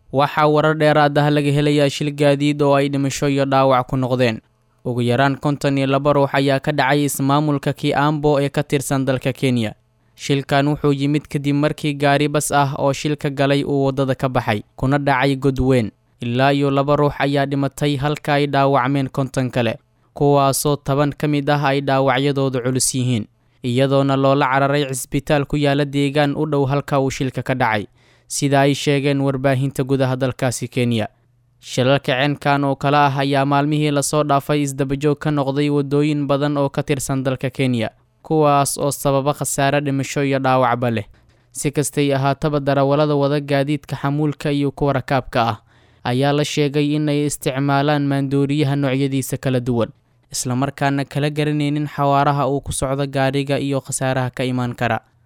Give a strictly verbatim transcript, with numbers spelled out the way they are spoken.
waxaa warar dheeraad ah laga helayaa shil gaadiid oo ay dhimasho iyo dhaawac ku noqdeen. ugu yaraan konton iyo laba ruux ayaa ka dhacay ismaamulka Kiambo ee ka tirsan dalka Kenya. Shilkan wuxuu yimid kadib markii gaari bas ah oo shilka galay uu wadada ka baxay kuna dhacay god weyn. Ilaa iyo laba ruux ayaa dhimatay halka ay dhaawacmeen konton kale, kuwaasoo toban ka mid ah ay dhaawacyadoodu culus yihiin, iyadoona loola cararay cisbitaal ku yaala deegaan u dhow halka uu shilka ka dhacay, sida ay sheegeen warbaahinta gudaha dalkaasi Kenya. Shilalka ceenkan oo kale ah ayaa maalmihii lasoo dhaafay isdabajoog ka noqday wadooyin badan oo ka tirsan dalka Kenya, kuwaas oo sababa khasaare dhimasho iyo dhaawacba leh. Si kastay ahaataba, darawallada wada gaadiidka xamuulka iyo kuwa rakaabka ah ayaa la sheegay inay isticmaalaan maandooriyaha noocyadiisa kala duwan, isla markaana kala garanaynin xawaaraha uu ku socdo gaariga iyo khasaaraha ka iman kara.